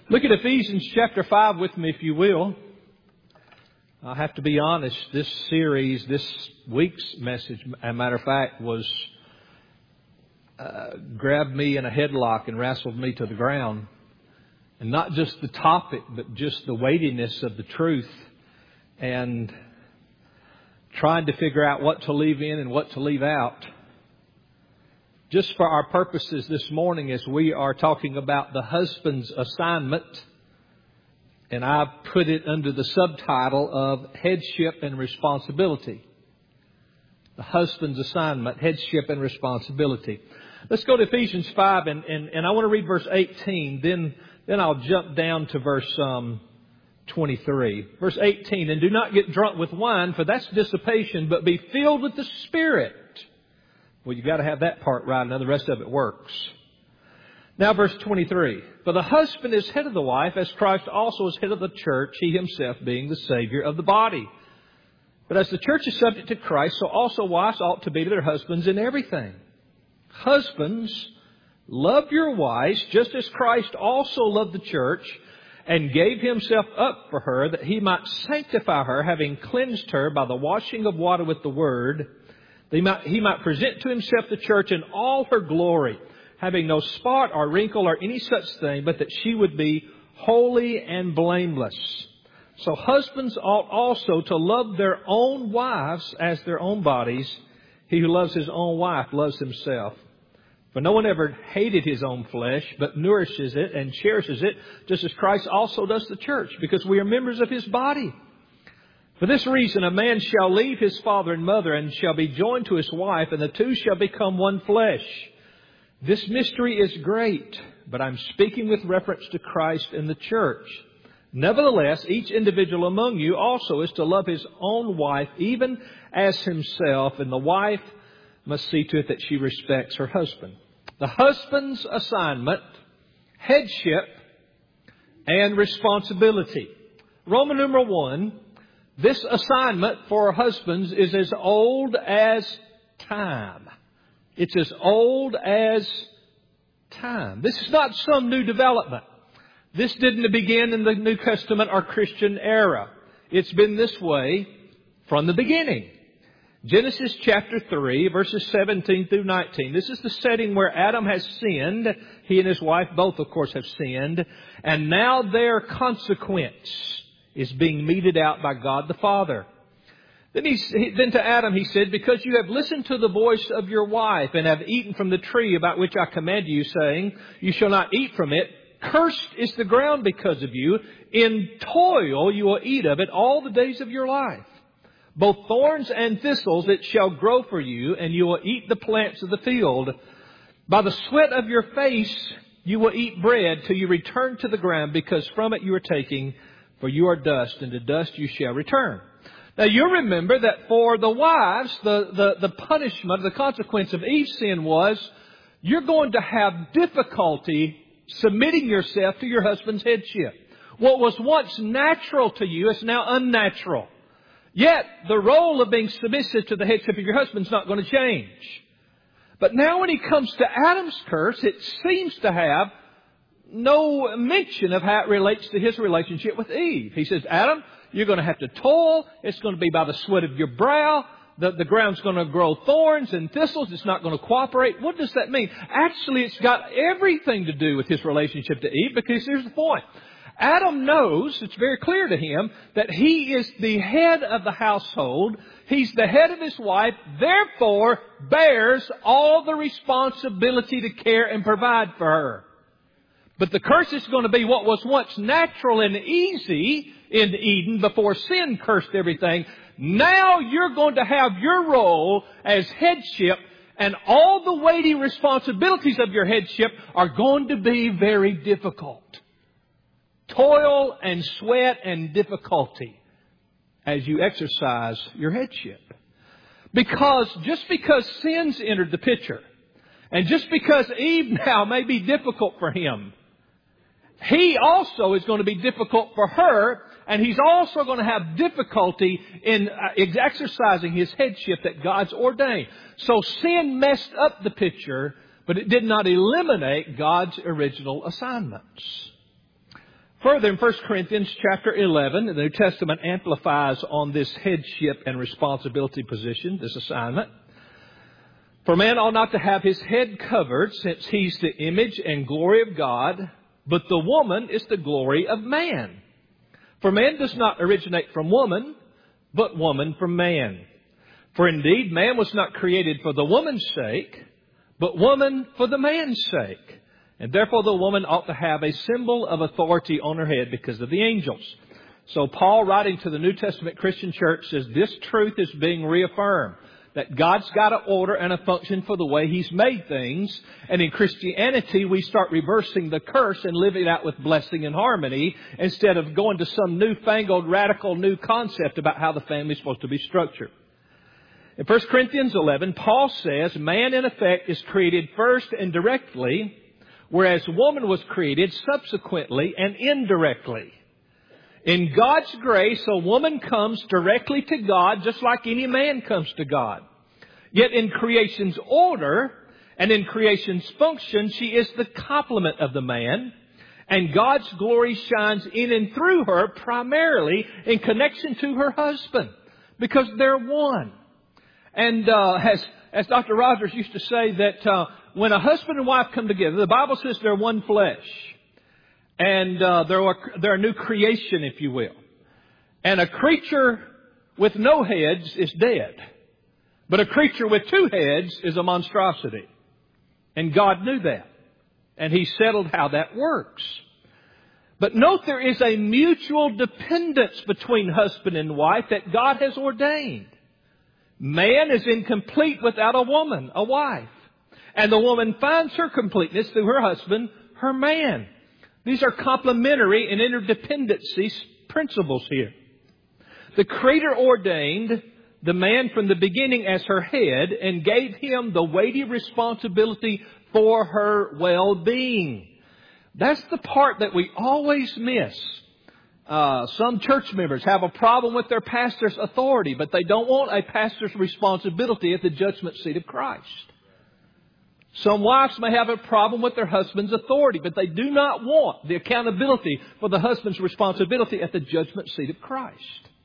Look at Ephesians chapter 5 with me, if you will. I have to be honest, this series, this week's message, as a matter of fact, grabbed me in a headlock and wrestled me to the ground. And not just the topic, but just the weightiness of the truth. And trying to figure out what to leave in and what to leave out. Just for our purposes this morning, as we are talking about the husband's assignment, and I've put it under the subtitle of headship and responsibility. The husband's assignment, headship and responsibility. Let's go to Ephesians 5, and I want to read verse 18. Then I'll jump down to verse 23. Verse 18, and do not get drunk with wine, for that's dissipation, but be filled with the Spirit. Well, you've got to have that part right, now the rest of it works. Now verse 23. For the husband is head of the wife, as Christ also is head of the church, he himself being the Savior of the body. But as the church is subject to Christ, so also wives ought to be to their husbands in everything. Husbands, love your wives, just as Christ also loved the church, and gave himself up for her, that he might sanctify her, having cleansed her by the washing of water with the word, he might present to himself the church in all her glory, having no spot or wrinkle or any such thing, but that she would be holy and blameless. So husbands ought also to love their own wives as their own bodies. He who loves his own wife loves himself. For no one ever hated his own flesh, but nourishes it and cherishes it, just as Christ also does the church, because we are members of his body. For this reason, a man shall leave his father and mother and shall be joined to his wife, and the two shall become one flesh. This mystery is great, but I'm speaking with reference to Christ and the church. Nevertheless, each individual among you also is to love his own wife, even as himself, and the wife must see to it that she respects her husband. The husband's assignment, headship, and responsibility. Roman numeral 1, this assignment for husbands is as old as time. It's as old as time. This is not some new development. This didn't begin in the New Testament or Christian era. It's been this way from the beginning. Genesis chapter 3, verses 17 through 19. This is the setting where Adam has sinned. He and his wife both, of course, have sinned. And now their consequence is being meted out by God the Father. Then to Adam he said, because you have listened to the voice of your wife and have eaten from the tree about which I command you, saying, you shall not eat from it. Cursed is the ground because of you. In toil you will eat of it all the days of your life. Both thorns and thistles it shall grow for you, and you will eat the plants of the field. By the sweat of your face you will eat bread till you return to the ground, because from it you are taken, for you are dust, and to dust you shall return. Now you remember that for the wives, the punishment, the consequence of Eve's sin was, you're going to have difficulty submitting yourself to your husband's headship. What was once natural to you is now unnatural. Yet, the role of being submissive to the headship of your husband is not going to change. But now when he comes to Adam's curse, it seems to have no mention of how it relates to his relationship with Eve. He says, Adam, you're going to have to toil. It's going to be by the sweat of your brow. The ground's going to grow thorns and thistles. It's not going to cooperate. What does that mean? Actually, it's got everything to do with his relationship to Eve, because here's the point. Adam knows, it's very clear to him, that he is the head of the household. He's the head of his wife, therefore bears all the responsibility to care and provide for her. But the curse is going to be what was once natural and easy in Eden before sin cursed everything. Now you're going to have your role as headship, and all the weighty responsibilities of your headship are going to be very difficult. Toil and sweat and difficulty as you exercise your headship. Just because sin's entered the picture, and just because Eve now may be difficult for him, he also is going to be difficult for her, and he's also going to have difficulty in exercising his headship that God's ordained. So sin messed up the picture, but it did not eliminate God's original assignments. Further, in 1 Corinthians chapter 11, the New Testament amplifies on this headship and responsibility position, this assignment. For man ought not to have his head covered, since he's the image and glory of God, but the woman is the glory of man. For man does not originate from woman, but woman from man. For indeed, man was not created for the woman's sake, but woman for the man's sake. And therefore the woman ought to have a symbol of authority on her head because of the angels. So Paul, writing to the New Testament Christian church, says this truth is being reaffirmed. That God's got an order and a function for the way He's made things. And in Christianity, we start reversing the curse and living out with blessing and harmony instead of going to some newfangled, radical new concept about how the family is supposed to be structured. In 1 Corinthians 11, Paul says man in effect is created first and directly, whereas woman was created subsequently and indirectly. In God's grace, a woman comes directly to God just like any man comes to God. Yet in creation's order and in creation's function, she is the complement of the man. And God's glory shines in and through her primarily in connection to her husband because they're one. And as Dr. Rogers used to say that when a husband and wife come together, the Bible says they're one flesh. And they're a new creation, if you will. And a creature with no heads is dead. But a creature with two heads is a monstrosity. And God knew that. And He settled how that works. But note there is a mutual dependence between husband and wife that God has ordained. Man is incomplete without a woman, a wife. And the woman finds her completeness through her husband, her man. These are complementary and interdependency principles here. The Creator ordained the man from the beginning as her head and gave him the weighty responsibility for her well-being. That's the part that we always miss. Some church members have a problem with their pastor's authority, but they don't want a pastor's responsibility at the judgment seat of Christ. Some wives may have a problem with their husband's authority, but they do not want the accountability for the husband's responsibility at the judgment seat of Christ.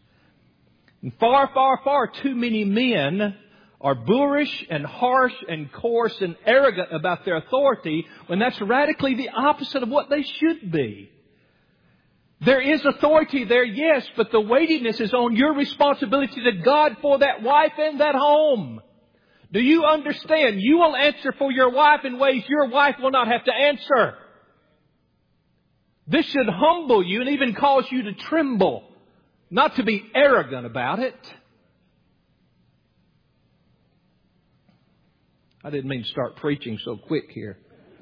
And far, far, far too many men are boorish and harsh and coarse and arrogant about their authority when that's radically the opposite of what they should be. There is authority there, yes, but the weightiness is on your responsibility to God for that wife and that home. Do you understand? You will answer for your wife in ways your wife will not have to answer. This should humble you and even cause you to tremble, not to be arrogant about it. I didn't mean to start preaching so quick here.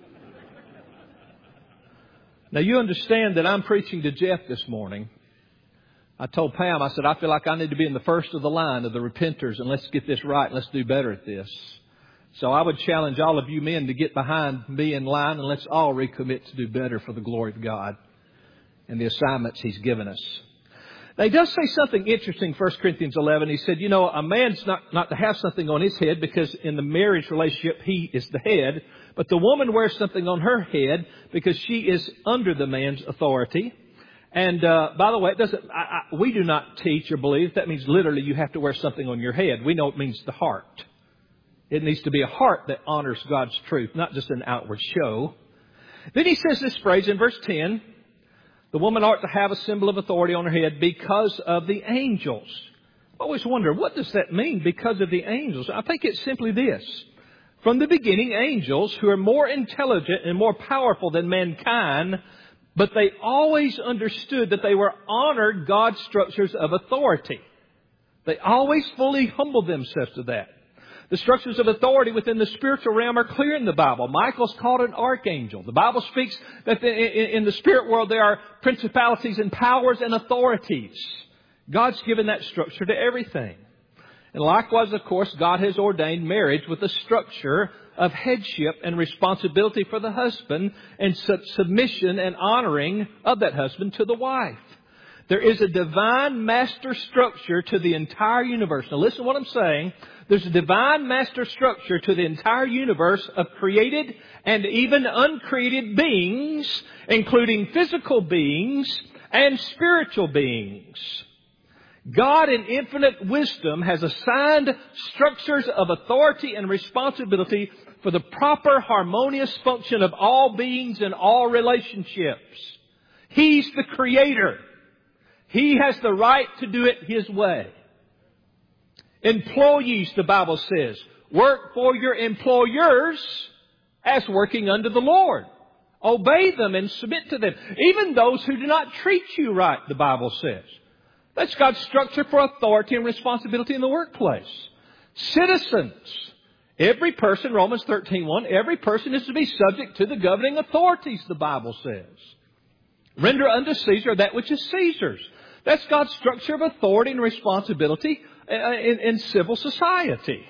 Now you understand that I'm preaching to Jeff this morning. I told Pam, I said, I feel like I need to be in the first of the line of the repenters, and let's get this right. Let's do better at this. So I would challenge all of you men to get behind me in line, and let's all recommit to do better for the glory of God and the assignments He's given us. Now, He does say something interesting in 1 Corinthians 11. He said, a man's not to have something on his head because in the marriage relationship, he is the head. But the woman wears something on her head because she is under the man's authority. And by the way, we do not teach or believe that means literally you have to wear something on your head. We know it means the heart. It needs to be a heart that honors God's truth, not just an outward show. Then he says this phrase in verse 10, the woman ought to have a symbol of authority on her head because of the angels. I always wonder, what does that mean, because of the angels? I think it's simply this. From the beginning, angels, who are more intelligent and more powerful than mankind, but they always understood that they were honored God's structures of authority. They always fully humbled themselves to that. The structures of authority within the spiritual realm are clear in the Bible. Michael's called an archangel. The Bible speaks that in the spirit world there are principalities and powers and authorities. God's given that structure to everything. And likewise, of course, God has ordained marriage with a structure of headship and responsibility for the husband and submission and honoring of that husband to the wife. There is a divine master structure to the entire universe. Now listen to what I'm saying. There's a divine master structure to the entire universe of created and even uncreated beings, including physical beings and spiritual beings. God in infinite wisdom has assigned structures of authority and responsibility for the proper harmonious function of all beings and all relationships. He's the Creator. He has the right to do it His way. Employees, the Bible says, work for your employers as working under the Lord. Obey them and submit to them. Even those who do not treat you right, the Bible says. That's God's structure for authority and responsibility in the workplace. Citizens. Every person, Romans 13:1, every person is to be subject to the governing authorities, the Bible says. Render unto Caesar that which is Caesar's. That's God's structure of authority and responsibility in civil society.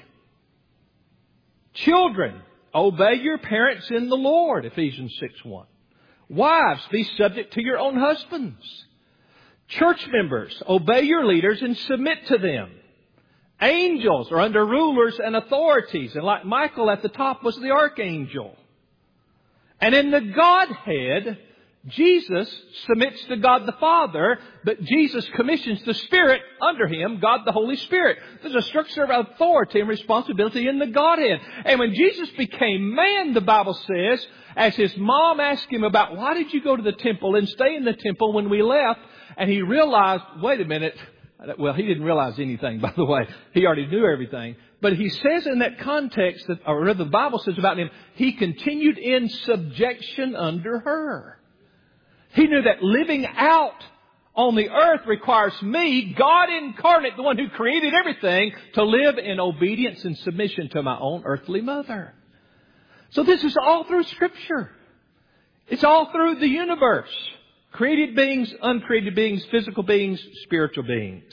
Children, obey your parents in the Lord, Ephesians 6:1. Wives, be subject to your own husbands. Church members, obey your leaders and submit to them. Angels are under rulers and authorities, and like Michael at the top was the archangel. And in the Godhead, Jesus submits to God the Father, but Jesus commissions the Spirit under Him, God the Holy Spirit. There's a structure of authority and responsibility in the Godhead. And when Jesus became man, the Bible says, as His mom asked Him about, why did you go to the temple and stay in the temple when we left? And He realized, wait a minute. Well, He didn't realize anything, by the way. He already knew everything. But He says in that context, that, or rather the Bible says about Him, He continued in subjection under her. He knew that living out on the earth requires me, God incarnate, the one who created everything, to live in obedience and submission to my own earthly mother. So this is all through Scripture. It's all through the universe. Created beings, uncreated beings, physical beings, spiritual beings.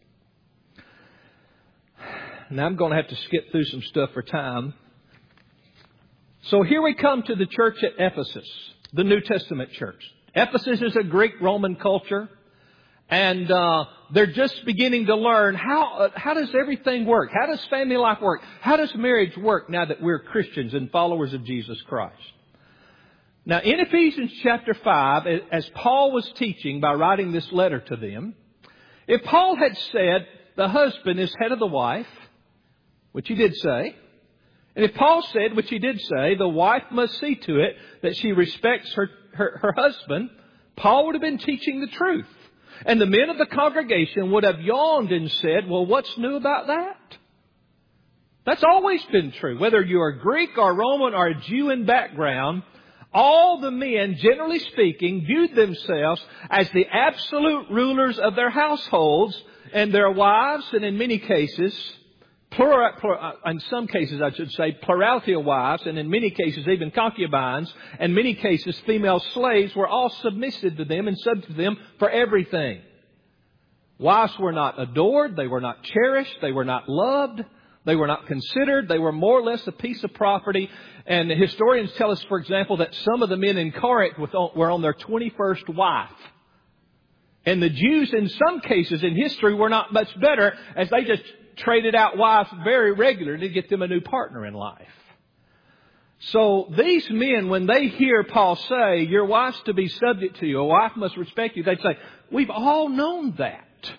Now I'm going to have to skip through some stuff for time. So here we come to the church at Ephesus, the New Testament church. Ephesus is a Greek-Roman culture, and they're just beginning to learn how does everything work? How does family life work? How does marriage work now that we're Christians and followers of Jesus Christ? Now, in Ephesians chapter 5, as Paul was teaching by writing this letter to them, if Paul had said the husband is head of the wife, which he did say, and if Paul said, which he did say, the wife must see to it that she respects her husband, Paul would have been teaching the truth. And the men of the congregation would have yawned and said, well, what's new about that? That's always been true. Whether you're a Greek or Roman or a Jew in background, all the men, generally speaking, viewed themselves as the absolute rulers of their households, and their wives, and in many cases, in some cases, I should say, plurality of wives, and in many cases, even concubines, and in many cases, female slaves, were all submissive to them and subject to them for everything. Wives were not adored. They were not cherished. They were not loved. They were not considered. They were more or less a piece of property. And the historians tell us, for example, that some of the men in Corinth were on their 21st wife. And the Jews, in some cases in history, were not much better, as they just traded out wives very regularly to get them a new partner in life. So these men, when they hear Paul say, your wife's to be subject to you, a wife must respect you, they'd say, we've all known that.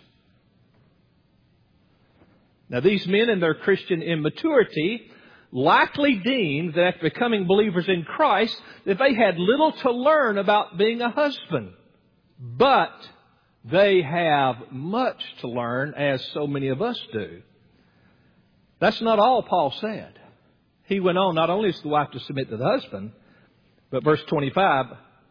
Now these men in their Christian immaturity likely deemed that after becoming believers in Christ, that they had little to learn about being a husband. But they have much to learn, as so many of us do. That's not all Paul said. He went on, not only is the wife to submit to the husband, but verse 25,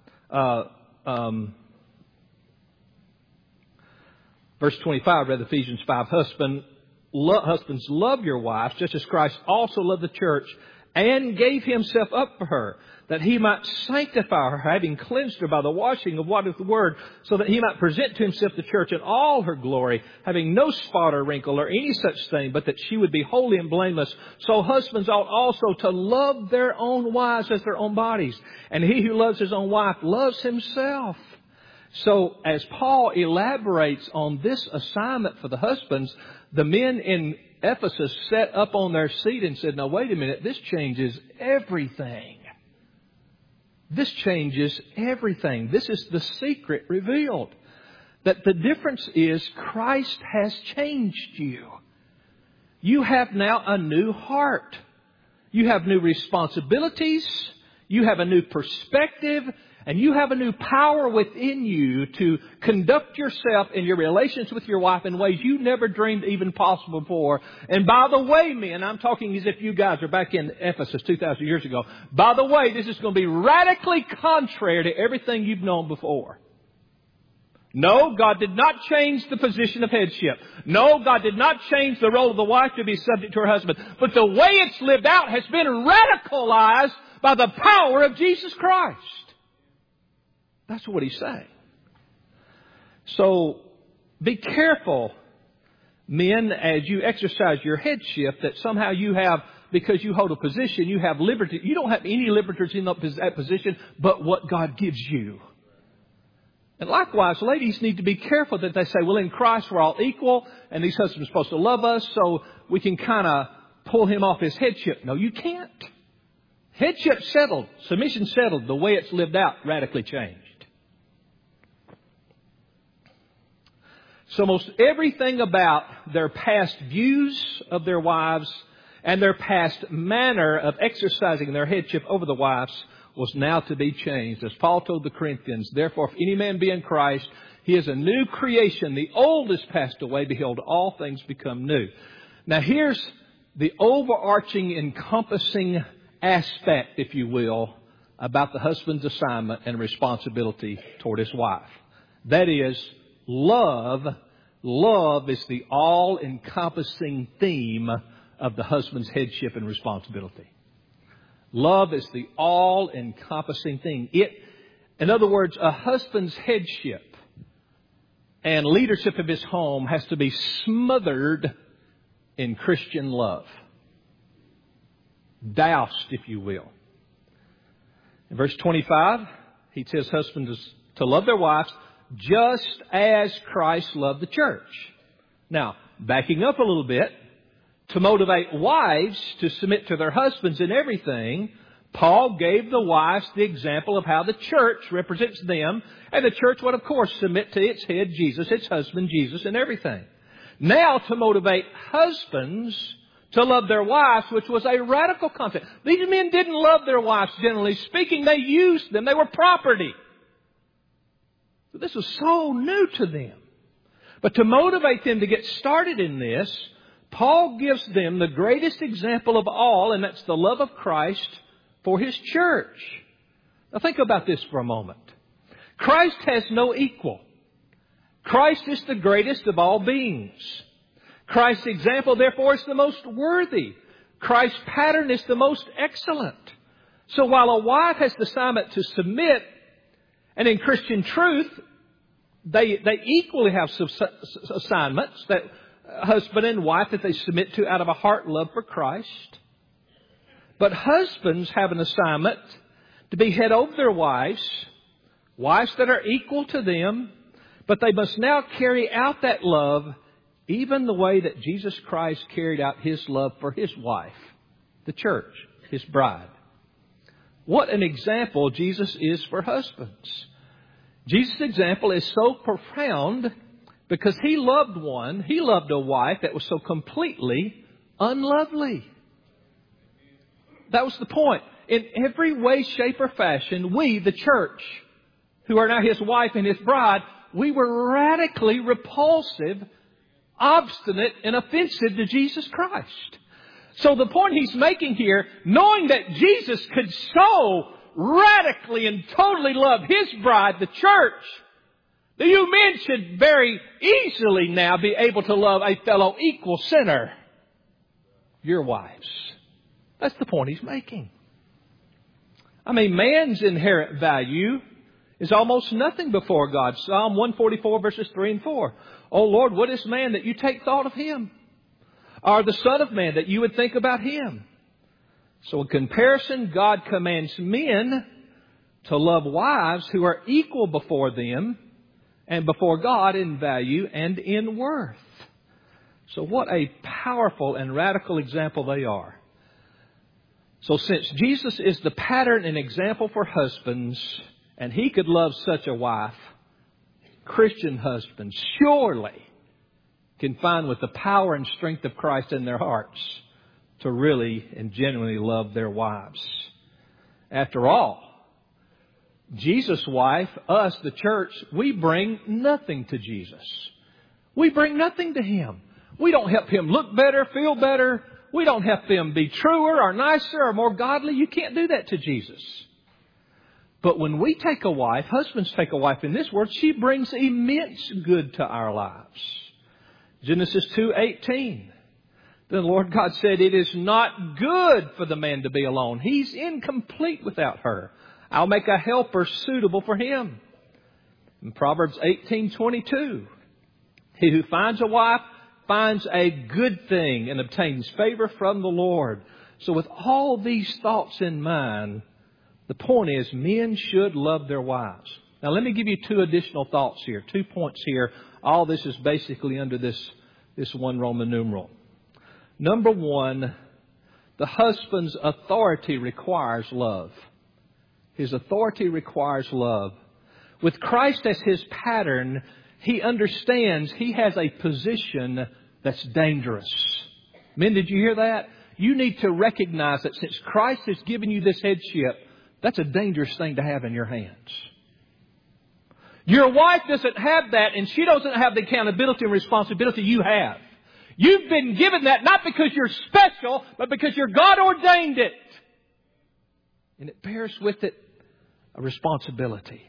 Ephesians 5, husbands, love your wives, just as Christ also loved the church and gave Himself up for her, that He might sanctify her, having cleansed her by the washing of water with the word, so that He might present to Himself the church in all her glory, having no spot or wrinkle or any such thing, but that she would be holy and blameless. So husbands ought also to love their own wives as their own bodies. And he who loves his own wife loves himself. So as Paul elaborates on this assignment for the husbands, the men in Ephesus sat up on their seat and said, now wait a minute, this changes everything. This changes everything. This is the secret revealed. That the difference is Christ has changed you. You have now a new heart. You have new responsibilities. You have a new perspective. And you have a new power within you to conduct yourself in your relations with your wife in ways you never dreamed even possible before. And by the way, men, I'm talking as if you guys are back in Ephesus 2,000 years ago. By the way, this is going to be radically contrary to everything you've known before. No, God did not change the position of headship. No, God did not change the role of the wife to be subject to her husband. But the way it's lived out has been radicalized by the power of Jesus Christ. That's what he's saying. So be careful, men, as you exercise your headship, that somehow you have, because you hold a position, you have liberty. You don't have any liberties in that position but what God gives you. And likewise, ladies need to be careful that they say, well, in Christ we're all equal and these husbands are supposed to love us so we can kind of pull him off his headship. No, you can't. Headship settled. Submission settled. The way it's lived out radically changed. So most everything about their past views of their wives and their past manner of exercising their headship over the wives was now to be changed. As Paul told the Corinthians, therefore, if any man be in Christ, he is a new creation. The old is passed away. Behold, all things become new. Now here's the overarching, encompassing aspect, if you will, about the husband's assignment and responsibility toward his wife. That is, love. Love is the all-encompassing theme of the husband's headship and responsibility. Love is the all-encompassing thing. In other words, a husband's headship and leadership of his home has to be smothered in Christian love. Doused, if you will. In verse 25, he says husbands to love their wives just as Christ loved the church. Now, backing up a little bit, to motivate wives to submit to their husbands in everything, Paul gave the wives the example of how the church represents them, and the church would, of course, submit to its head, Jesus, its husband, Jesus, in everything. Now, to motivate husbands to love their wives, which was a radical concept. These men didn't love their wives, generally speaking. They used them. They were property. But this was so new to them. But to motivate them to get started in this, Paul gives them the greatest example of all, and that's the love of Christ for His church. Now think about this for a moment. Christ has no equal. Christ is the greatest of all beings. Christ's example, therefore, is the most worthy. Christ's pattern is the most excellent. So while a wife has the assignment to submit, and in Christian truth, they equally have assignments, that husband and wife that they submit to out of a heart love for Christ. But husbands have an assignment to be head over their wives that are equal to them, but they must now carry out that love even the way that Jesus Christ carried out His love for His wife, the church, His bride. What an example Jesus is for husbands. Jesus' example is so profound because He loved a wife that was so completely unlovely. That was the point. In every way, shape, or fashion, we, the church, who are now His wife and His bride, we were radically repulsive, obstinate, and offensive to Jesus Christ. So the point He's making here, knowing that Jesus could so radically and totally love His bride, the church, that you men should very easily now be able to love a fellow equal sinner, your wives. That's the point He's making. I mean, man's inherent value is almost nothing before God. Psalm 144 verses 3 and 4. O Lord, what is man that you take thought of him? Or the Son of Man that you would think about him? So in comparison, God commands men to love wives who are equal before them and before God in value and in worth. So what a powerful and radical example they are. So since Jesus is the pattern and example for husbands, and He could love such a wife, Christian husbands surely can find with the power and strength of Christ in their hearts to really and genuinely love their wives. After all, Jesus' wife, us, the church, we bring nothing to Jesus. We bring nothing to Him. We don't help Him look better, feel better. We don't help Him be truer or nicer or more godly. You can't do that to Jesus. But when we take a wife, husbands take a wife in this world, she brings immense good to our lives. Genesis 2:18. The Lord God said, "It is not good for the man to be alone. He's incomplete without her. I'll make a helper suitable for him." In Proverbs 18:22, "He who finds a wife finds a good thing and obtains favor from the Lord." So with all these thoughts in mind, the point is men should love their wives. Now let me give you two additional thoughts here, 2 points here. All this is basically under this one Roman numeral. Number one, the husband's authority requires love. His authority requires love. With Christ as his pattern, he understands he has a position that's dangerous. Men, did you hear that? You need to recognize that since Christ has given you this headship, that's a dangerous thing to have in your hands. Your wife doesn't have that, and she doesn't have the accountability and responsibility you have. You've been given that not because you're special, but because your God ordained it. And it bears with it a responsibility.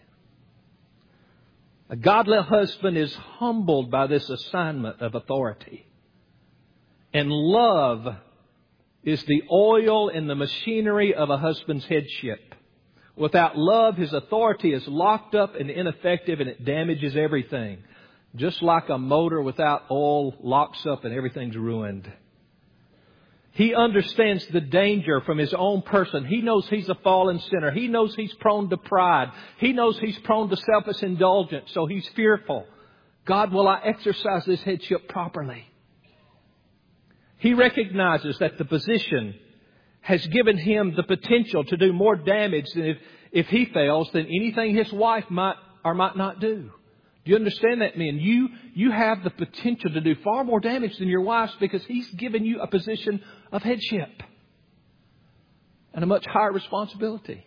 A godly husband is humbled by this assignment of authority. And love is the oil in the machinery of a husband's headship. Without love, his authority is locked up and ineffective, and it damages everything. Just like a motor without oil locks up and everything's ruined. He understands the danger from his own person. He knows he's a fallen sinner. He knows he's prone to pride. He knows he's prone to selfish indulgence. So he's fearful. God, will I exercise this headship properly? He recognizes that the position has given him the potential to do more damage than if he fails than anything his wife might or might not do. Do you understand that, men? You have the potential to do far more damage than your wife's because He's given you a position of headship and a much higher responsibility.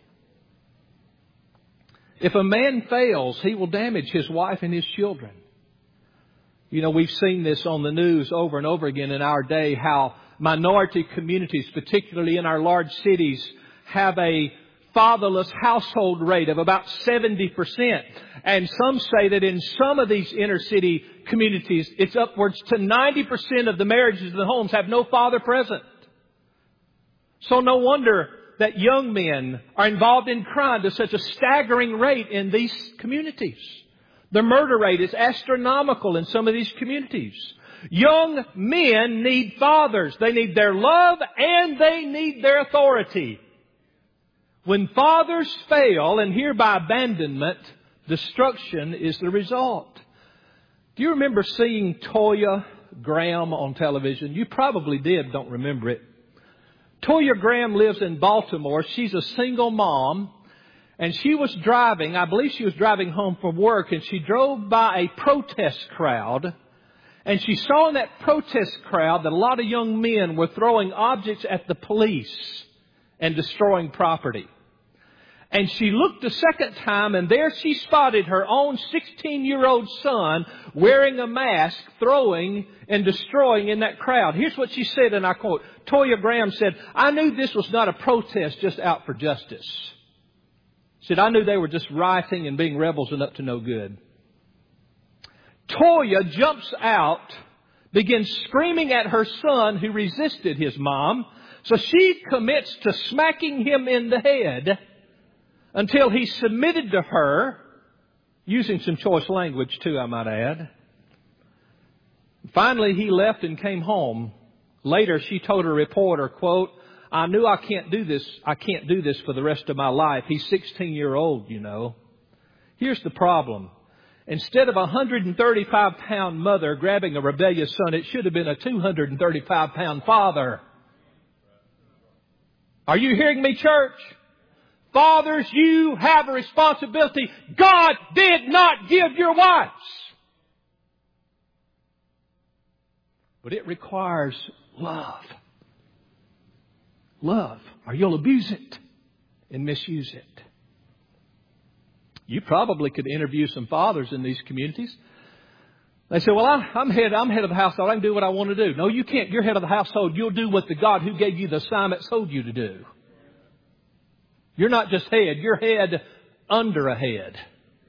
If a man fails, he will damage his wife and his children. You know, we've seen this on the news over and over again in our day, how minority communities, particularly in our large cities, have a fatherless household rate of about 70%. And some say that in some of these inner city communities, it's upwards to 90% of the marriages in the homes have no father present. So no wonder that young men are involved in crime to such a staggering rate in these communities. The murder rate is astronomical in some of these communities. Young men need fathers. They need their love and they need their authority. When fathers fail and hereby abandonment, destruction is the result. Do you remember seeing Toya Graham on television? You probably did, don't remember it. Toya Graham lives in Baltimore. She's a single mom. And she was driving, I believe she was driving home from work, and she drove by a protest crowd. And she saw in that protest crowd that a lot of young men were throwing objects at the police and destroying property. And she looked a second time, and there she spotted her own 16-year-old son wearing a mask, throwing and destroying in that crowd. Here's what she said, and I quote, Toya Graham said, "I knew this was not a protest just out for justice." She said, "I knew they were just rioting and being rebels and up to no good." Toya jumps out, begins screaming at her son who resisted his mom. So she commits to smacking him in the head until he submitted to her, using some choice language too, I might add. Finally, he left and came home. Later, she told a reporter, quote, "I knew I can't do this. I can't do this for the rest of my life. He's 16-year-old, you know." Here's the problem. Instead of a 135-pound mother grabbing a rebellious son, it should have been a 235-pound father. Are you hearing me, church? Fathers, you have a responsibility. God did not give your wives. But it requires love. Love, or you'll abuse it and misuse it. You probably could interview some fathers in these communities. They say, well, I'm head of the household. I can do what I want to do. No, you can't. You're head of the household. You'll do what the God who gave you the assignment told you to do. You're not just head. You're head under a head.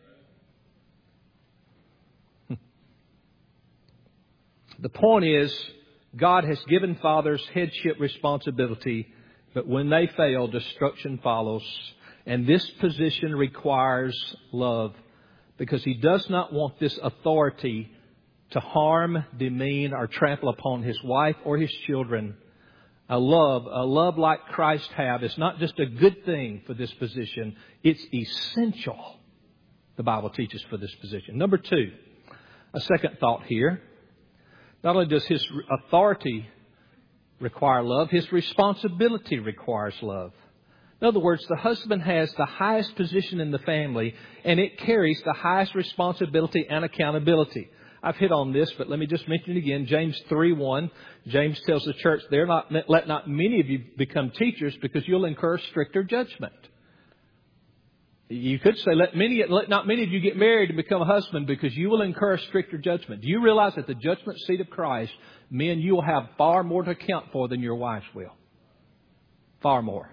The point is, God has given fathers headship responsibility, but when they fail, destruction follows. And this position requires love, because He does not want this authority to harm, demean, or trample upon His wife or His children. A love like Christ have is not just a good thing for this position. It's essential, the Bible teaches, for this position. Number two, a second thought here. Not only does His authority require love, His responsibility requires love. In other words, the husband has the highest position in the family, and it carries the highest responsibility and accountability. I've hit on this, but let me just mention it again. James 3:1. James tells the church, let not many of you become teachers, because you'll incur stricter judgment. You could say, let not many of you get married and become a husband, because you will incur a stricter judgment. Do you realize that the judgment seat of Christ, men, you will have far more to account for than your wives will? Far more.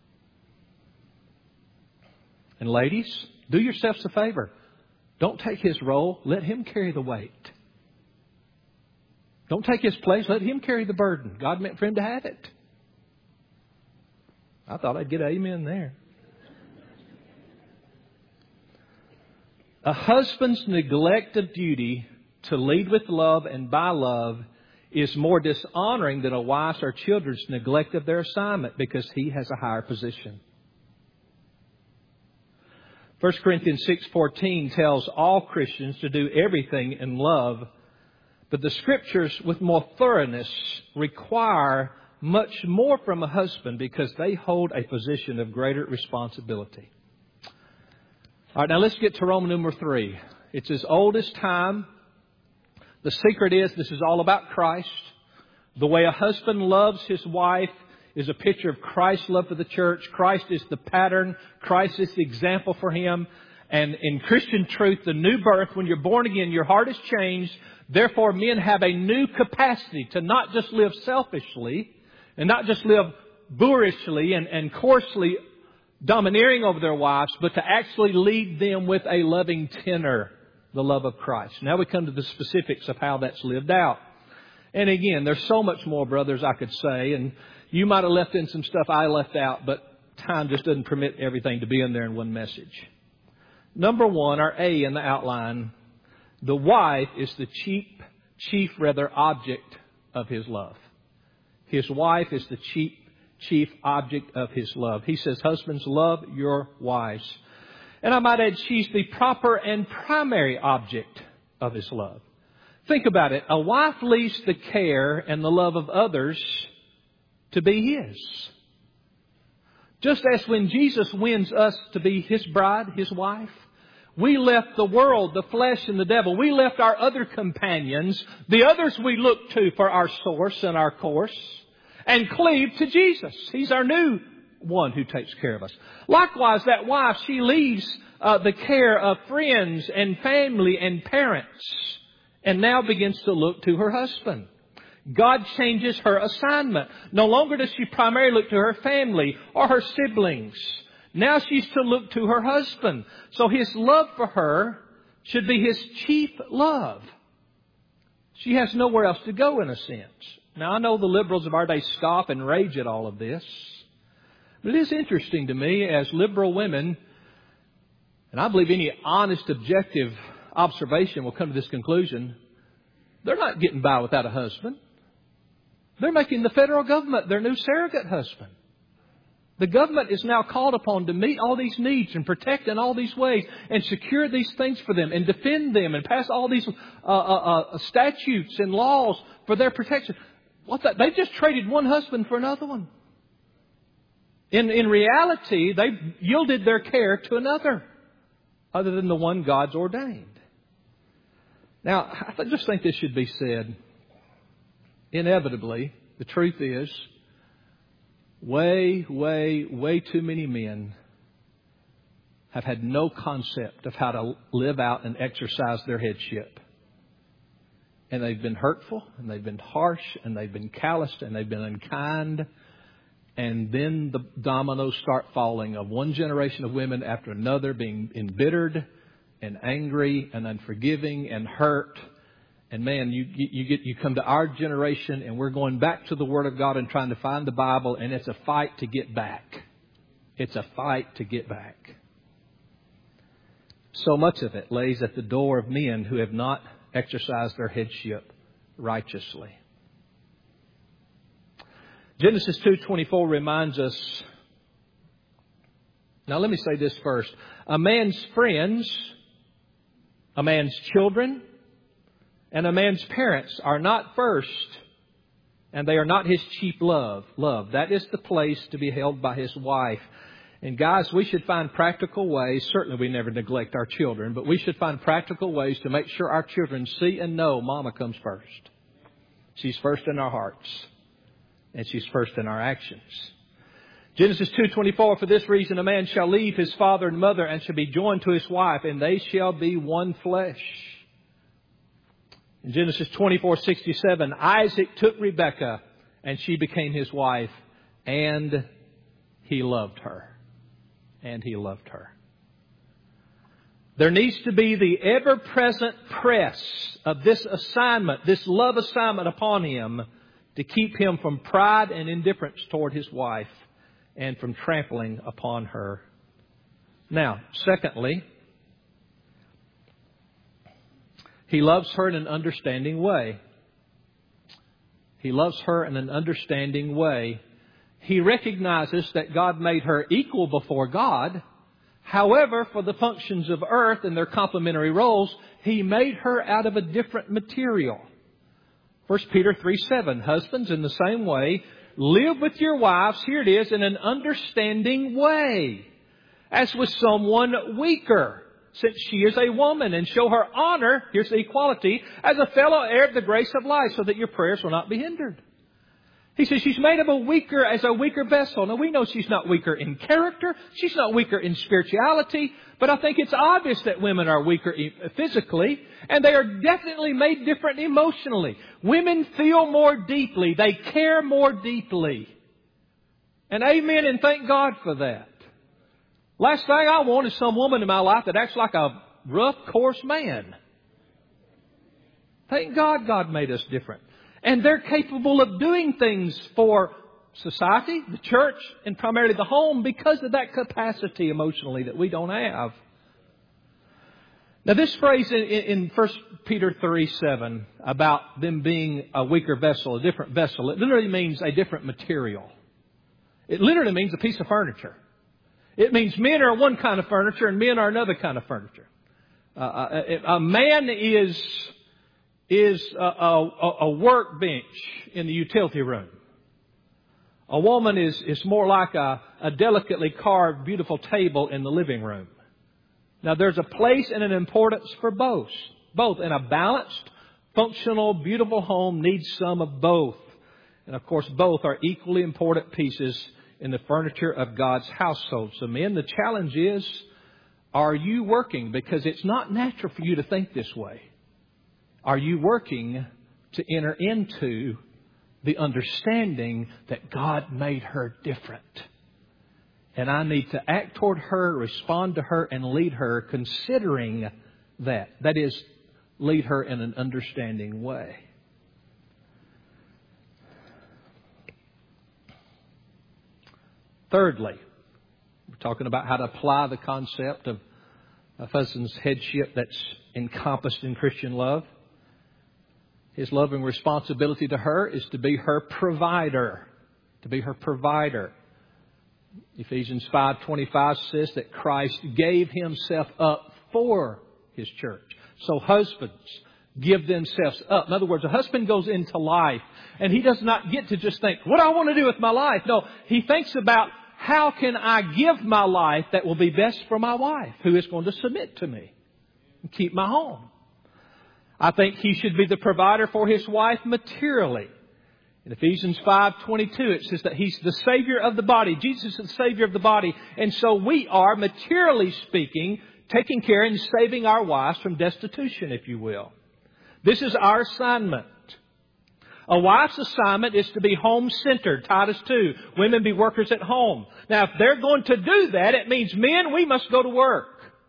And ladies, do yourselves a favor. Don't take his role. Let him carry the weight. Don't take his place. Let him carry the burden. God meant for him to have it. I thought I'd get an amen there. A husband's neglect of duty to lead with love and by love is more dishonoring than a wife's or children's neglect of their assignment, because he has a higher position. 1 Corinthians 6:14 tells all Christians to do everything in love, but the Scriptures with more thoroughness require much more from a husband, because they hold a position of greater responsibility. All right, now let's get to Roman numeral 3. It's as old as time. The secret is this is all about Christ. The way a husband loves his wife is a picture of Christ's love for the church. Christ is the pattern. Christ is the example for him. And in Christian truth, the new birth, when you're born again, your heart is changed. Therefore, men have a new capacity to not just live selfishly and not just live boorishly and coarsely domineering over their wives, but to actually lead them with a loving tenor, the love of Christ. Now we come to the specifics of how that's lived out. And again, there's so much more, brothers, I could say. And you might have left in some stuff I left out, but time just doesn't permit everything to be in there in one message. Number one, or A in the outline, the wife is the chief object of his love. His wife is the chief object of his love. He says, husbands, love your wives. And I might add, she's the proper and primary object of his love. Think about it. A wife leaves the care and the love of others to be his. Just as when Jesus wins us to be his bride, his wife, we left the world, the flesh and the devil. We left our other companions, the others we look to for our source and our course, and cleave to Jesus. He's our new one who takes care of us. Likewise, that wife, she leaves the care of friends and family and parents, and now begins to look to her husband. God changes her assignment. No longer does she primarily look to her family or her siblings. Now she's to look to her husband. So his love for her should be his chief love. She has nowhere else to go, in a sense. Now, I know the liberals of our day scoff and rage at all of this. But it is interesting to me, as liberal women, and I believe any honest, objective observation will come to this conclusion, they're not getting by without a husband. They're making the federal government their new surrogate husband. The government is now called upon to meet all these needs and protect in all these ways and secure these things for them and defend them and pass all these statutes and laws for their protection. They just traded one husband for another one. In reality, they yielded their care to another other than the one God's ordained. Now, I just think this should be said. Inevitably, the truth is, way too many men have had no concept of how to live out and exercise their headship. And they've been hurtful, and they've been harsh, and they've been calloused, and they've been unkind. And then the dominoes start falling of one generation of women after another being embittered and angry and unforgiving and hurt. And man, you come to our generation and we're going back to the Word of God and trying to find the Bible, and it's a fight to get back. It's a fight to get back. So much of it lays at the door of men who have not exercised their headship righteously. Genesis 2:24 reminds us. Now let me say this first. A man's friends, a man's children, and a man's parents are not first, and they are not his chief love. That is the place to be held by his wife. And guys, we should find practical ways. Certainly we never neglect our children, but we should find practical ways to make sure our children see and know Mama comes first. She's first in our hearts, and she's first in our actions. Genesis 2:24, for this reason a man shall leave his father and mother and shall be joined to his wife, and they shall be one flesh. In Genesis 24:67, Isaac took Rebekah, and she became his wife, and he loved her. And he loved her. There needs to be the ever-present press of this assignment, this love assignment upon him, to keep him from pride and indifference toward his wife and from trampling upon her. Now, secondly, he loves her in an understanding way. He loves her in an understanding way. He recognizes that God made her equal before God. However, for the functions of earth and their complementary roles, He made her out of a different material. 1 Peter 3:7, husbands, in the same way, live with your wives, here it is, in an understanding way, as with someone weaker, since she is a woman, and show her honor, here's the equality, as a fellow heir of the grace of life, so that your prayers will not be hindered. He says she's made of a weaker vessel. Now we know she's not weaker in character. She's not weaker in spirituality. But I think it's obvious that women are weaker physically. And they are definitely made different emotionally. Women feel more deeply. They care more deeply. And amen, and thank God for that. Last thing I want is some woman in my life that acts like a rough, coarse man. Thank God God made us different. And they're capable of doing things for society, the church, and primarily the home because of that capacity emotionally that we don't have. Now this phrase in 1 Peter 3:7 about them being a weaker vessel, a different vessel, it literally means a different material. It literally means a piece of furniture. It means men are one kind of furniture and men are another kind of furniture. A man is a workbench in the utility room. A woman is more like a delicately carved, beautiful table in the living room. Now, there's a place and an importance for both. Both. And a balanced, functional, beautiful home needs some of both. And, of course, both are equally important pieces in the furniture of God's household. So, men, the challenge is, are you working? Because it's not natural for you to think this way. Are you working to enter into the understanding that God made her different? And I need to act toward her, respond to her, and lead her considering that. That is, lead her in an understanding way. Thirdly, we're talking about how to apply the concept of a husband's headship that's encompassed in Christian love. His loving responsibility to her is to be her provider. To be her provider. Ephesians 5:25 says that Christ gave Himself up for His church. So husbands give themselves up. In other words, a husband goes into life and he does not get to just think, what do I want to do with my life? No, he thinks about, how can I give my life that will be best for my wife, who is going to submit to me and keep my home? I think he should be the provider for his wife materially. In Ephesians 5:22, it says that He's the Savior of the body. Jesus is the Savior of the body. And so we are, materially speaking, taking care and saving our wives from destitution, if you will. This is our assignment. A wife's assignment is to be home-centered. Titus 2, women be workers at home. Now, if they're going to do that, it means men, we must go to work.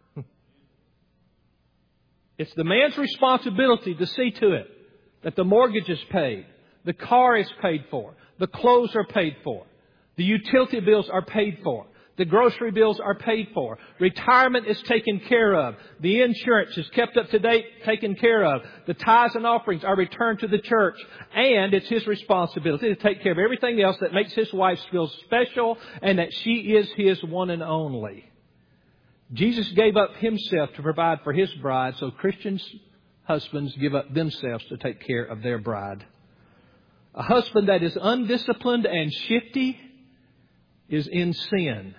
It's the man's responsibility to see to it that the mortgage is paid, the car is paid for, the clothes are paid for, the utility bills are paid for, the grocery bills are paid for, retirement is taken care of, the insurance is kept up to date, taken care of, the tithes and offerings are returned to the church, and it's his responsibility to take care of everything else that makes his wife feel special and that she is his one and only. Jesus gave up Himself to provide for His bride, so Christian husbands give up themselves to take care of their bride. A husband that is undisciplined and shifty is in sin.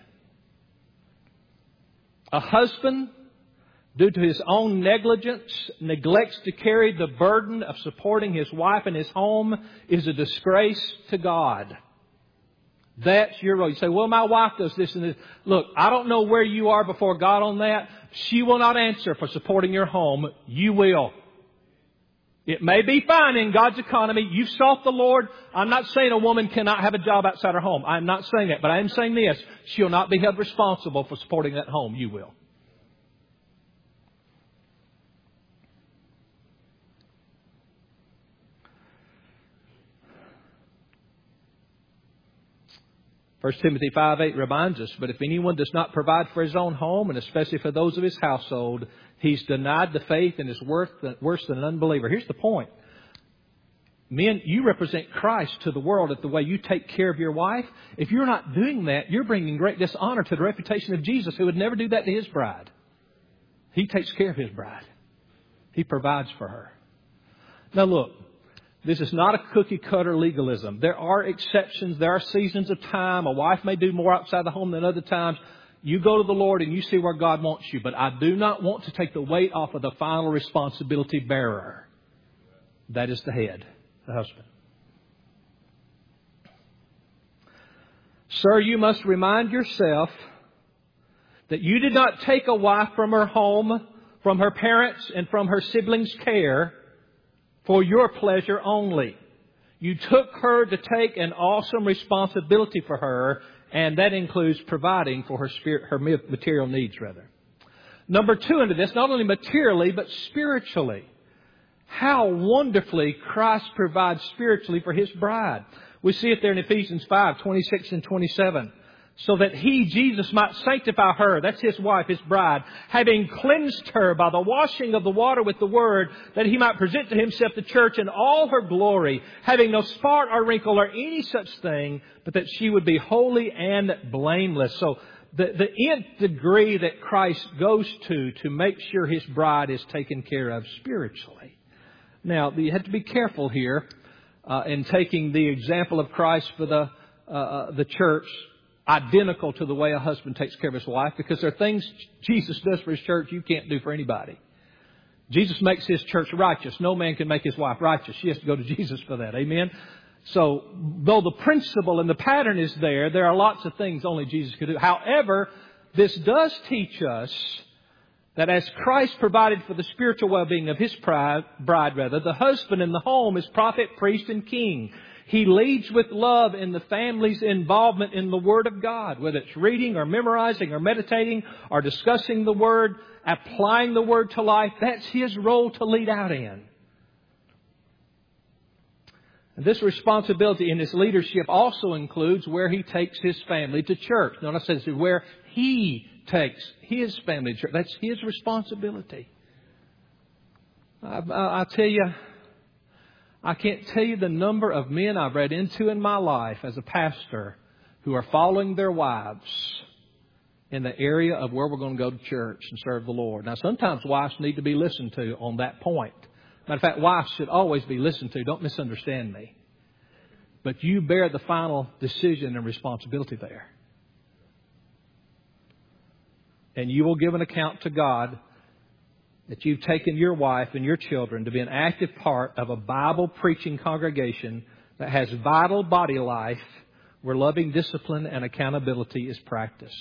A husband, due to his own negligence, neglects to carry the burden of supporting his wife and his home, is a disgrace to God. That's your role. You say, well, my wife does this and this. Look, I don't know where you are before God on that. She will not answer for supporting your home. You will. It may be fine in God's economy. You've sought the Lord. I'm not saying a woman cannot have a job outside her home. I'm not saying that. But I am saying this. She'll not be held responsible for supporting that home. You will. 1 Timothy 5:8 reminds us, but if anyone does not provide for his own home, and especially for those of his household, he's denied the faith and is worse than an unbeliever. Here's the point. Men, you represent Christ to the world at the way you take care of your wife. If you're not doing that, you're bringing great dishonor to the reputation of Jesus, who would never do that to His bride. He takes care of His bride. He provides for her. Now look, this is not a cookie-cutter legalism. There are exceptions. There are seasons of time. A wife may do more outside the home than other times. You go to the Lord and you see where God wants you. But I do not want to take the weight off of the final responsibility bearer. That is the head, the husband. Sir, you must remind yourself that you did not take a wife from her home, from her parents, and from her siblings' care for your pleasure only. You took her to take an awesome responsibility for her, and that includes providing for her material needs, rather. Number two into this, not only materially, but spiritually. How wonderfully Christ provides spiritually for His bride. We see it there in Ephesians 5:26 and 27. So that He, Jesus, might sanctify her, that's His wife, His bride, having cleansed her by the washing of the water with the Word, that He might present to Himself the church in all her glory, having no spot or wrinkle or any such thing, but that she would be holy and blameless. So the nth degree that Christ goes to make sure His bride is taken care of spiritually. Now, you have to be careful here in taking the example of Christ for the church identical to the way a husband takes care of his wife, because there are things Jesus does for His church you can't do for anybody. Jesus makes His church righteous. No man can make his wife righteous. She has to go to Jesus for that. Amen? So, though the principle and the pattern is there, there are lots of things only Jesus could do. However, this does teach us that as Christ provided for the spiritual well-being of His bride, the husband in the home is prophet, priest, and king. He leads with love in the family's involvement in the Word of God, whether it's reading or memorizing or meditating or discussing the Word, applying the Word to life. That's his role to lead out in. And this responsibility in his leadership also includes where he takes his family to church. Notice it says where he takes his family to church. That's his responsibility. I tell you, I can't tell you the number of men I've read into in my life as a pastor who are following their wives in the area of where we're going to go to church and serve the Lord. Now, sometimes wives need to be listened to on that point. Matter of fact, wives should always be listened to. Don't misunderstand me. But you bear the final decision and responsibility there. And you will give an account to God that you've taken your wife and your children to be an active part of a Bible-preaching congregation that has vital body life where loving discipline and accountability is practiced.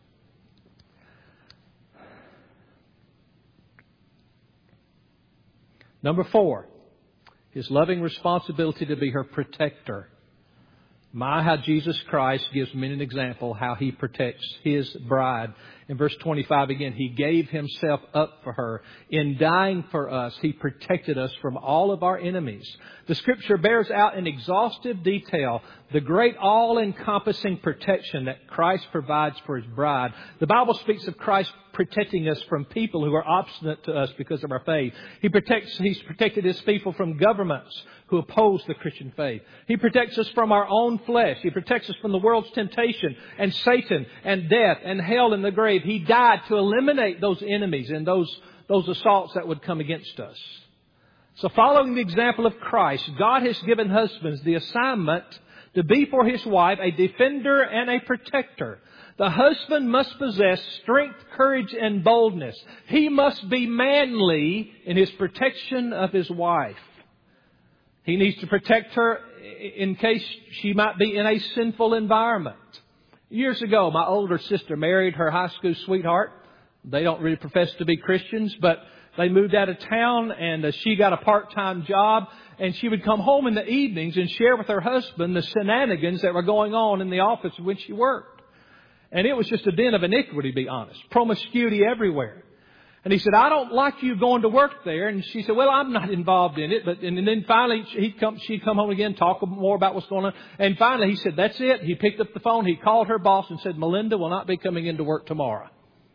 Number 4, His loving responsibility to be her protector. My, how Jesus Christ gives me an example how He protects His bride. In verse 25 again, He gave Himself up for her. In dying for us, He protected us from all of our enemies. The Scripture bears out in exhaustive detail the great all-encompassing protection that Christ provides for His bride. The Bible speaks of Christ protecting us from people who are obstinate to us because of our faith. He's protected His people from governments who oppose the Christian faith. He protects us from our own flesh. He protects us from the world's temptation and Satan and death and hell and the grave. He died to eliminate those enemies and those assaults that would come against us. So following the example of Christ, God has given husbands the assignment to be for his wife a defender and a protector. The husband must possess strength, courage, and boldness. He must be manly in his protection of his wife. He needs to protect her in case she might be in a sinful environment. Years ago, my older sister married her high school sweetheart. They don't really profess to be Christians, but they moved out of town and she got a part-time job, and she would come home in the evenings and share with her husband the shenanigans that were going on in the office when she worked. And it was just a den of iniquity, to be honest. Promiscuity everywhere. And he said, I don't like you going to work there. And she said, well, I'm not involved in it. And then finally she'd come home again, talk more about what's going on. And finally he said, that's it. He picked up the phone. He called her boss and said, Melinda will not be coming into work tomorrow.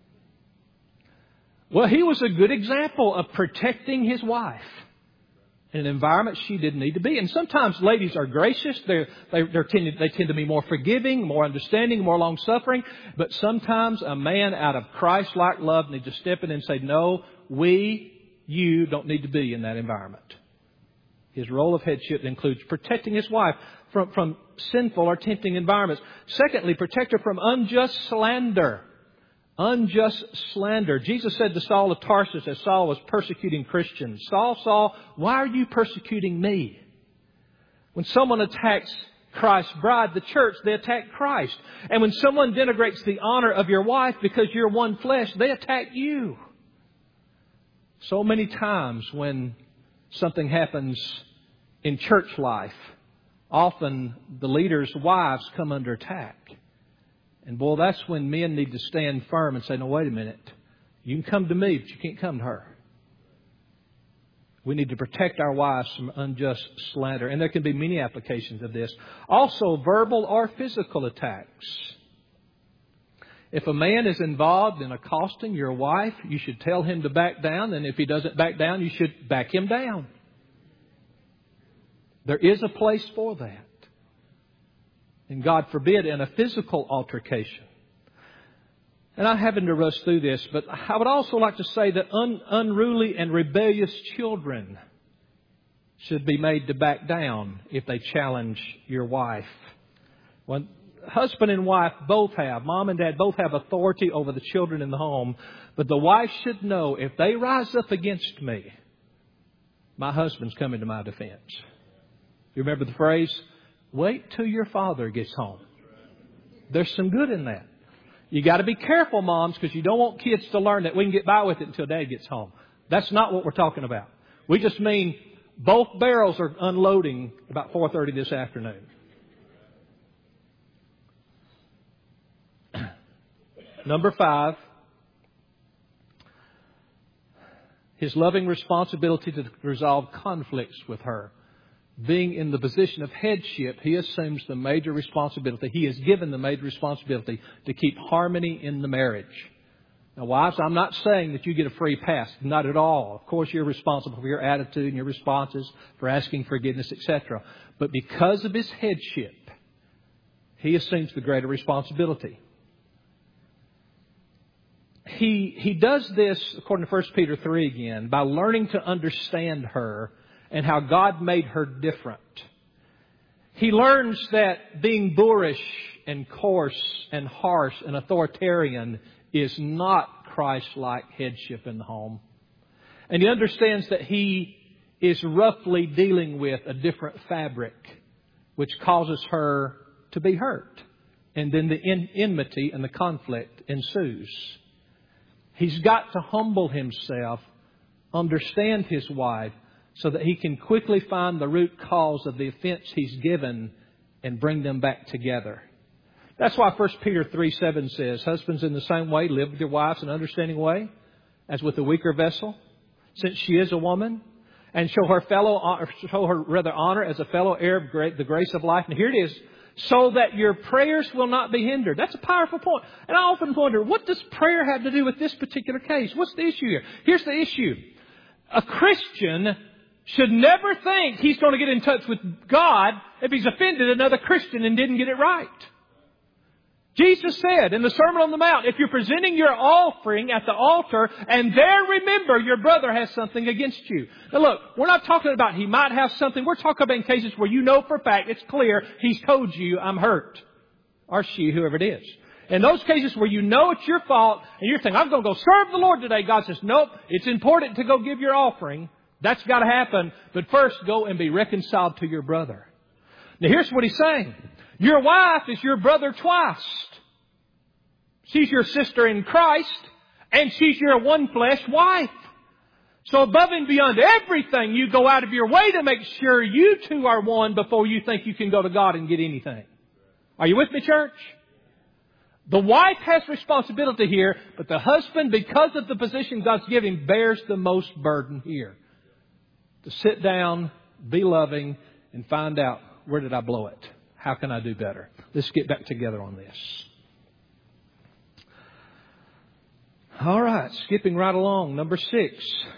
Well, he was a good example of protecting his wife in an environment she didn't need to be. And sometimes ladies are gracious. They tend to be more forgiving, more understanding, more long-suffering. But sometimes a man out of Christ-like love needs to step in and say, no, you don't need to be in that environment. His role of headship includes protecting his wife from sinful or tempting environments. Secondly, protect her from unjust slander. Unjust slander. Jesus said to Saul of Tarsus as Saul was persecuting Christians, Saul, why are you persecuting me? When someone attacks Christ's bride, the church, they attack Christ. And when someone denigrates the honor of your wife because you're one flesh, they attack you. So many times when something happens in church life, often the leaders' wives come under attack. And boy, that's when men need to stand firm and say, no, wait a minute. You can come to me, but you can't come to her. We need to protect our wives from unjust slander. And there can be many applications of this. Also, verbal or physical attacks. If a man is involved in accosting your wife, you should tell him to back down. And if he doesn't back down, you should back him down. There is a place for that. And God forbid, in a physical altercation. And I'm having to rush through this, but I would also like to say that unruly and rebellious children should be made to back down if they challenge your wife. When husband and wife both have, mom and dad both have authority over the children in the home, but the wife should know if they rise up against me, my husband's coming to my defense. You remember the phrase? Wait till your father gets home. There's some good in that. You got to be careful, moms, because you don't want kids to learn that we can get by with it until dad gets home. That's not what we're talking about. We just mean both barrels are unloading about 4:30 this afternoon. Number 5, his loving responsibility to resolve conflicts with her. Being in the position of headship, he assumes the major responsibility. He is given the major responsibility to keep harmony in the marriage. Now, wives, I'm not saying that you get a free pass. Not at all. Of course, you're responsible for your attitude and your responses, for asking forgiveness, etc. But because of his headship, he assumes the greater responsibility. He does this, according to 1 Peter 3 again, by learning to understand her and how God made her different. He learns that being boorish and coarse and harsh and authoritarian is not Christ-like headship in the home. And he understands that he is roughly dealing with a different fabric, which causes her to be hurt. And then the enmity and the conflict ensues. He's got to humble himself, understand his wife, so that he can quickly find the root cause of the offense he's given and bring them back together. That's why 1 Peter 3:7 says, husbands, in the same way, live with your wives in an understanding way, as with the weaker vessel, since she is a woman, and show her honor as a fellow heir of the grace of life. And here it is, so that your prayers will not be hindered. That's a powerful point. And I often wonder, what does prayer have to do with this particular case? What's the issue here? Here's the issue. A Christian should never think he's going to get in touch with God if he's offended another Christian and didn't get it right. Jesus said in the Sermon on the Mount, if you're presenting your offering at the altar and there remember your brother has something against you. Now look, we're not talking about he might have something. We're talking about in cases where you know for a fact, it's clear, he's told you I'm hurt. Or she, whoever it is. In those cases where you know it's your fault and you're thinking, I'm going to go serve the Lord today. God says, nope, it's important to go give your offering. That's got to happen. But first, go and be reconciled to your brother. Now here's what he's saying. Your wife is your brother twice. She's your sister in Christ, and she's your one flesh wife. So above and beyond everything, you go out of your way to make sure you two are one before you think you can go to God and get anything. Are you with me, church? The wife has responsibility here, but the husband, because of the position God's given him, bears the most burden here. To sit down, be loving, and find out, where did I blow it? How can I do better? Let's get back together on this. All right, skipping right along. Number 6.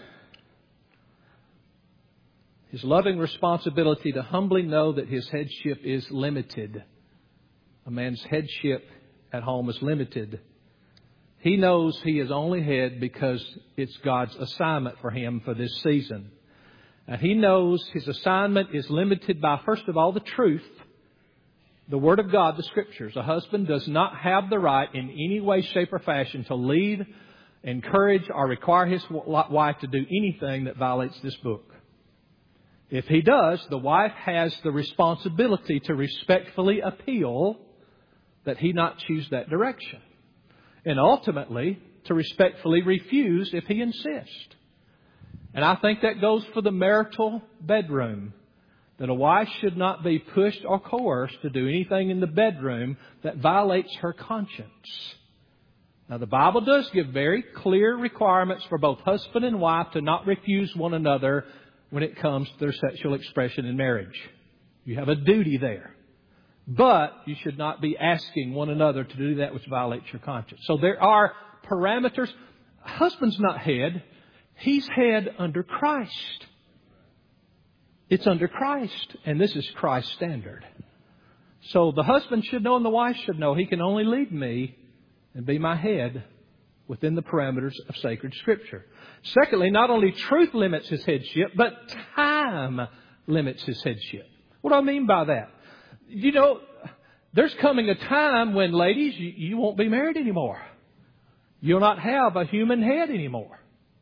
His loving responsibility to humbly know that his headship is limited. A man's headship at home is limited. He knows he is only head because it's God's assignment for him for this season. And he knows his assignment is limited by, first of all, the truth, the Word of God, the Scriptures. A husband does not have the right in any way, shape, or fashion to lead, encourage, or require his wife to do anything that violates this book. If he does, the wife has the responsibility to respectfully appeal that he not choose that direction. And ultimately, to respectfully refuse if he insists. And I think that goes for the marital bedroom. That a wife should not be pushed or coerced to do anything in the bedroom that violates her conscience. Now, the Bible does give very clear requirements for both husband and wife to not refuse one another when it comes to their sexual expression in marriage. You have a duty there. But you should not be asking one another to do that which violates your conscience. So there are parameters. Husband's not head. He's head under Christ. It's under Christ. And this is Christ's standard. So the husband should know and the wife should know he can only lead me and be my head within the parameters of sacred Scripture. Secondly, not only truth limits his headship, but time limits his headship. What do I mean by that? You know, there's coming a time when, ladies, you won't be married anymore. You'll not have a human head anymore.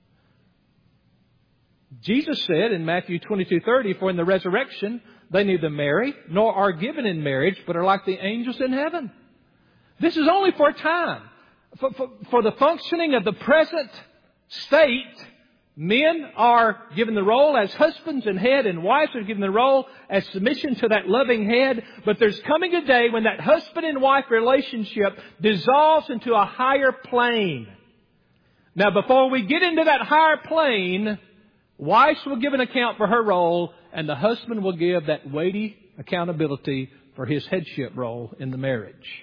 Jesus said in Matthew 22:30, for in the resurrection they neither marry nor are given in marriage, but are like the angels in heaven. This is only for a time. For the functioning of the present state, men are given the role as husbands and head, and wives are given the role as submission to that loving head. But there's coming a day when that husband and wife relationship dissolves into a higher plane. Now, before we get into that higher plane, wife will give an account for her role, and the husband will give that weighty accountability for his headship role in the marriage.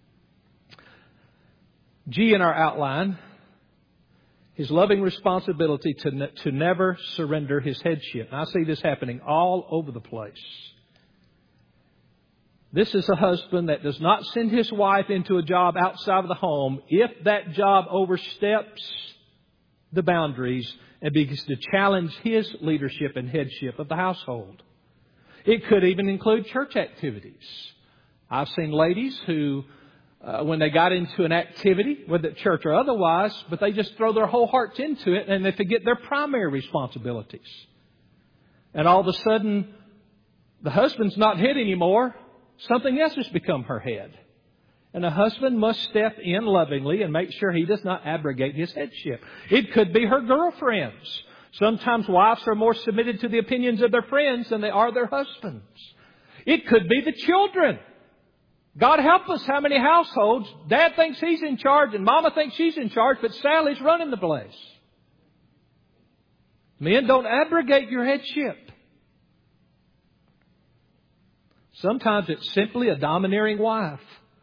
G in our outline, his loving responsibility to never surrender his headship. And I see this happening all over the place. This is a husband that does not send his wife into a job outside of the home if that job oversteps the boundaries and begins to challenge his leadership and headship of the household. It could even include church activities. I've seen ladies who, when they got into an activity, whether at church or otherwise, but they just throw their whole hearts into it and they forget their primary responsibilities. And all of a sudden, the husband's not head anymore. Something else has become her head. And a husband must step in lovingly and make sure he does not abrogate his headship. It could be her girlfriends. Sometimes wives are more submitted to the opinions of their friends than they are their husbands. It could be the children. God help us, how many households, Dad thinks he's in charge and Mama thinks she's in charge, but Sally's running the place. Men, don't abrogate your headship. Sometimes it's simply a domineering wife.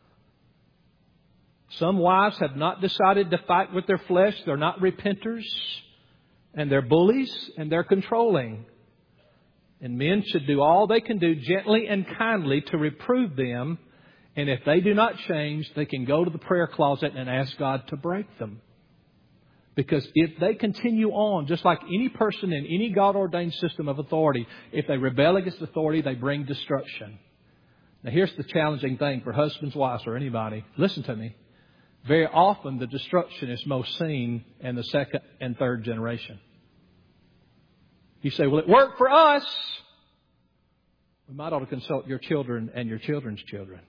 Some wives have not decided to fight with their flesh. They're not repenters. And they're bullies and they're controlling. And men should do all they can do gently and kindly to reprove them. And if they do not change, they can go to the prayer closet and ask God to break them. Because if they continue on, just like any person in any God-ordained system of authority, if they rebel against authority, they bring destruction. Now here's the challenging thing for husbands, wives, or anybody. Listen to me. Very often the destruction is most seen in the second and third generation. You say, well, it worked for us. We might ought to consult your children and your children's children.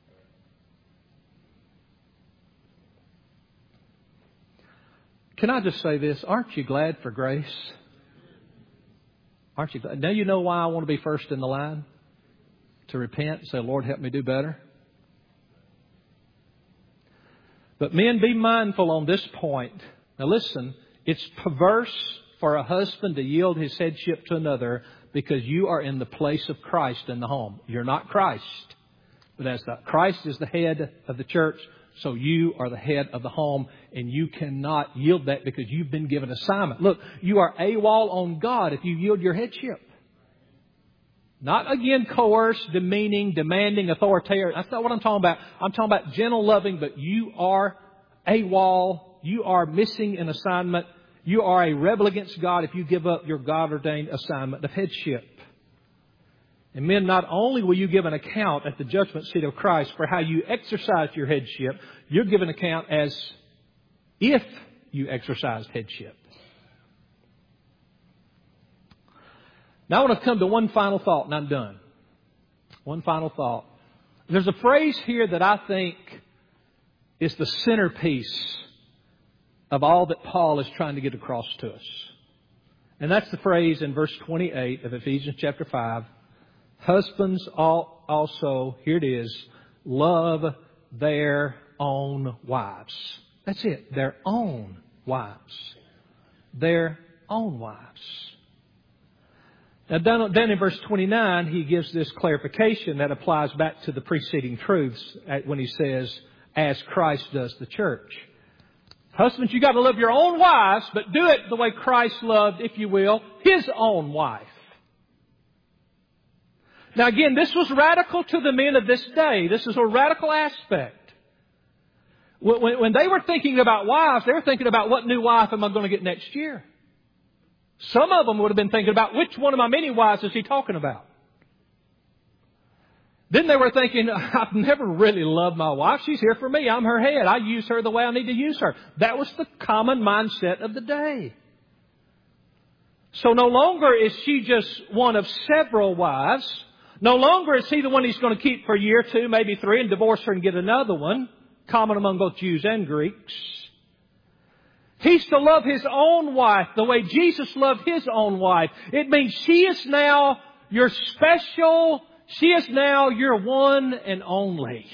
Can I just say this? Aren't you glad for grace? Aren't you glad? Now you know why I want to be first in the line? To repent and say, Lord, help me do better. But men, be mindful on this point. Now listen, it's perverse for a husband to yield his headship to another because you are in the place of Christ in the home. You're not Christ. But as Christ is the head of the church, so you are the head of the home, and you cannot yield that because you've been given assignment. Look, you are AWOL on God if you yield your headship. Not again coerced, demeaning, demanding, authoritarian. That's not what I'm talking about. I'm talking about gentle, loving, but you are AWOL. You are missing an assignment. You are a rebel against God if you give up your God-ordained assignment of headship. And men, not only will you give an account at the judgment seat of Christ for how you exercise your headship, you're given account as if you exercised headship. Now I want to come to one final thought, and I'm done. One final thought. There's a phrase here that I think is the centerpiece of all that Paul is trying to get across to us. And that's the phrase in verse 28 of Ephesians chapter 5. Husbands also, here it is, love their own wives. That's it. Their own wives. Their own wives. Now then in verse 29, he gives this clarification that applies back to the preceding truths when he says, as Christ does the church. Husbands, you got to love your own wives, but do it the way Christ loved, if you will, His own wife. Now again, this was radical to the men of this day. This is a radical aspect. When they were thinking about wives, they were thinking about what new wife am I going to get next year. Some of them would have been thinking about which one of my many wives is he talking about. Then they were thinking, I've never really loved my wife. She's here for me. I'm her head. I use her the way I need to use her. That was the common mindset of the day. So no longer is she just one of several wives. No longer is he the one he's going to keep for a year, two, maybe three, and divorce her and get another one. Common among both Jews and Greeks. He's to love his own wife the way Jesus loved his own wife. It means she is now your special, she is now your one and only.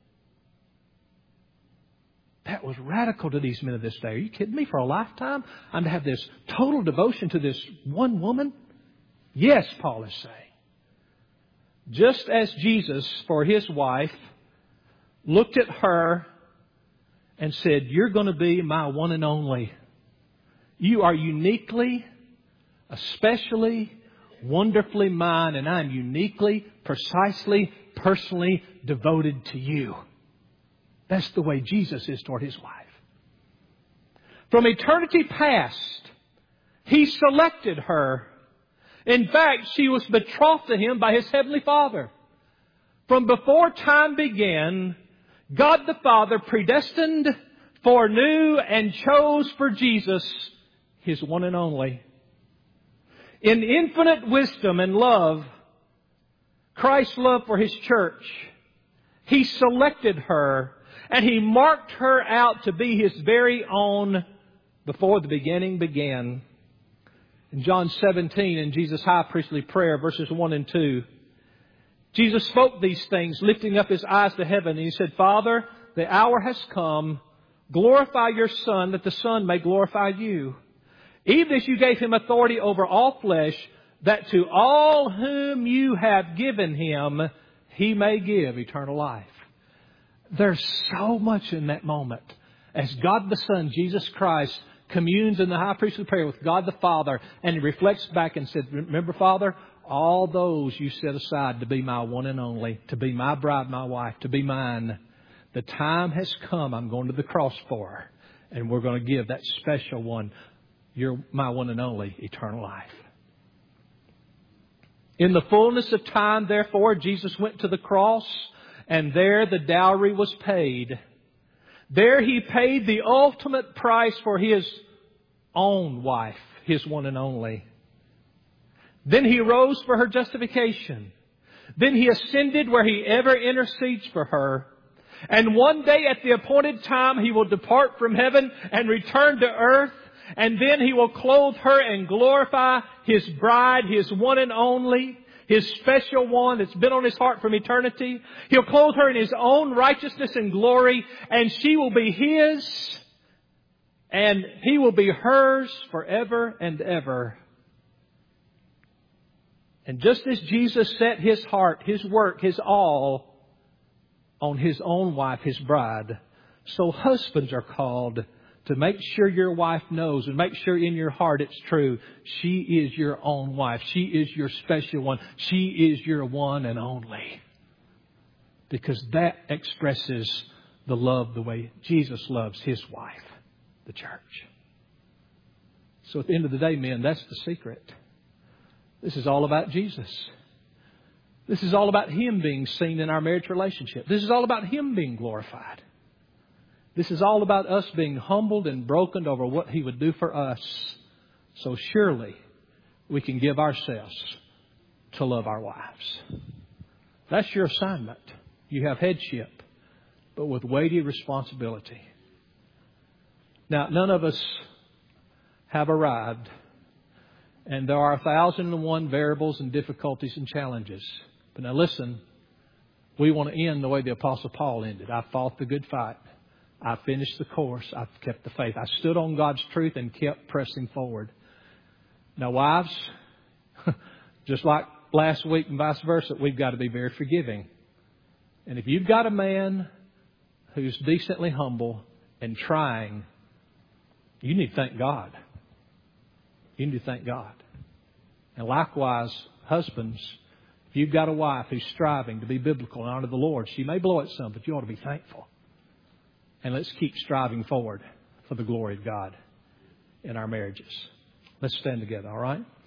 That was radical to these men of this day. Are you kidding me? For a lifetime, I'm to have this total devotion to this one woman? Yes, Paul is saying. Just as Jesus, for his wife, looked at her and said, you're going to be my one and only. You are uniquely, especially, wonderfully mine, and I'm uniquely, precisely, personally devoted to you. That's the way Jesus is toward His wife. From eternity past, He selected her. In fact, she was betrothed to Him by His Heavenly Father. From before time began, God the Father predestined, foreknew, and chose for Jesus His one and only. In infinite wisdom and love, Christ's love for His church, He selected her and He marked her out to be His very own before the beginning began. In John 17, in Jesus' high priestly prayer, verses 1 and 2, Jesus spoke these things, lifting up His eyes to heaven, and He said, Father, the hour has come. Glorify your Son, that the Son may glorify you. Even as you gave Him authority over all flesh, that to all whom you have given Him, He may give eternal life. There's so much in that moment. As God the Son, Jesus Christ, communes in the high priestly prayer with God the Father, and He reflects back and said, remember, Father, all those you set aside to be my one and only, to be my bride, my wife, to be mine. The time has come. I'm going to the cross for her. And we're going to give that special one, you're my one and only, eternal life. In the fullness of time, therefore, Jesus went to the cross, and there the dowry was paid. There He paid the ultimate price for His own wife, His one and only. Then He rose for her justification. Then He ascended where He ever intercedes for her. And one day at the appointed time He will depart from heaven and return to earth. And then He will clothe her and glorify His bride, His one and only, His special one that's been on His heart from eternity. He'll clothe her in His own righteousness and glory, and she will be His, and He will be hers forever and ever. And just as Jesus set His heart, His work, His all on His own wife, His bride, so husbands are called to make sure your wife knows and make sure in your heart it's true. She is your own wife. She is your special one. She is your one and only. Because that expresses the love the way Jesus loves His wife, the church. So at the end of the day, men, that's the secret. This is all about Jesus. This is all about Him being seen in our marriage relationship. This is all about Him being glorified. This is all about us being humbled and broken over what He would do for us. So surely we can give ourselves to love our wives. That's your assignment. You have headship, but with weighty responsibility. Now, none of us have arrived, and there are 1,001 variables and difficulties and challenges. But now listen, we want to end the way the Apostle Paul ended. I fought the good fight. I finished the course. I've kept the faith. I stood on God's truth and kept pressing forward. Now, wives, just like last week and vice versa, we've got to be very forgiving. And if you've got a man who's decently humble and trying, you need to thank God. You need to thank God. And likewise, husbands, if you've got a wife who's striving to be biblical and honor the Lord, she may blow it some, but you ought to be thankful. And let's keep striving forward for the glory of God in our marriages. Let's stand together, all right?